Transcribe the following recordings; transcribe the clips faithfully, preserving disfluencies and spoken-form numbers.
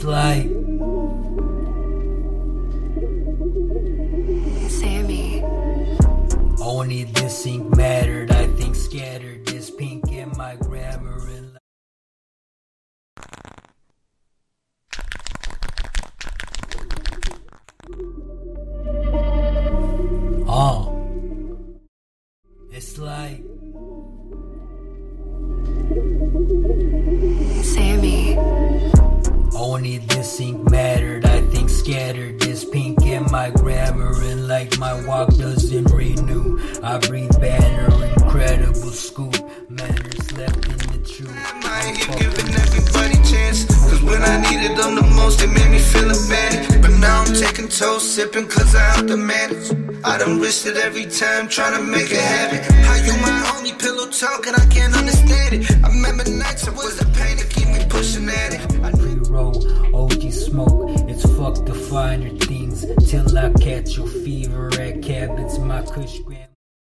like Sammy. only this ink mattered. I think scattered this pink in my grammar and oh, it's like Sammy. only this ink mattered. I think scattered this pink in my grammar and like my walk doesn't renew. I breathe banner, incredible scoop, manners left in the truth. I ain't here giving everybody chance, cause when I needed them the most, it made me feel abandoned. But now I'm taking toast, sipping cause I out the manage. I done risked it every time, trying to make it happen. How you my homie, pillow talking, I can't understand it. I remember nights, it was the pain to keep me pushing at it. I Roll, O G smoke, it's fuck the finer things till I catch your fever at cabins, my kush gram.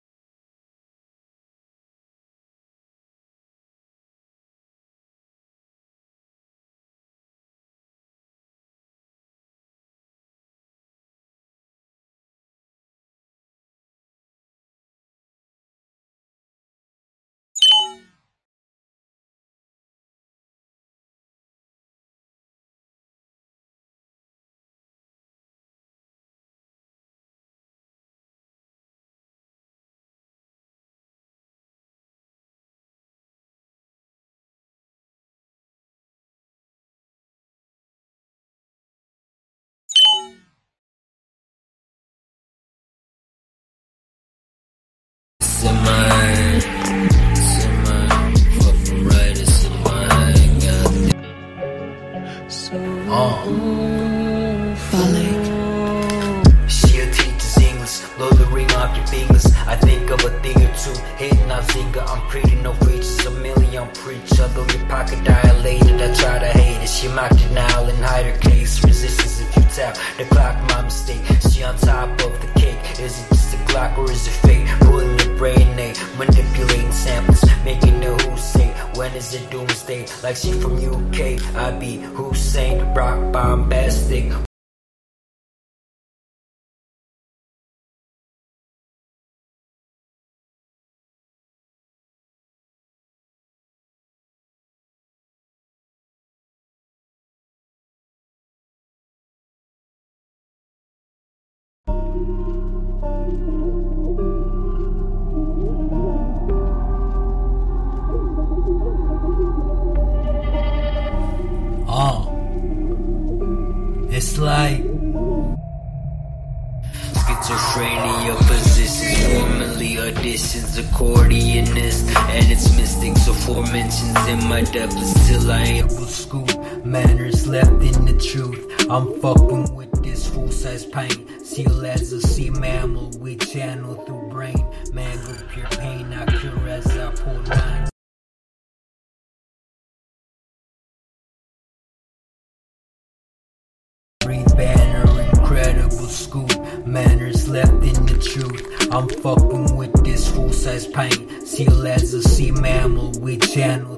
It's in mine, it's in mine, fucking right, it's in mine, goddamn. Oh, Falik. she'll teach us English, blow the ring off your fingers. I think of a thing or two, hitting off Zinger. I'm pretty, no features, a million preach. Although your pocket dilated, I try to hate it. She mocked denial and hide her case. Resistance if you tap the clock, my mistake. She on top of the cake. Is it just a clock or is it fate? Pulling your brain, they manipulating samples, making the who say. When is it doomsday? Like she from U K, I be Hussein, rock bombastic. Oh, it's like schizophrenia possesses, formerly auditions, accordionist, and it's mystics aforementions in my depths till I ain't scoop, manners left in the truth. I'm fucking with this full-size pain, seal as a sea mammal, we channel through brain, mango pure pain, I cure as I pull lines. Breathe banner, incredible scoop, manners left in the truth. I'm fucking with this full-size pain, seal as a sea mammal, we channel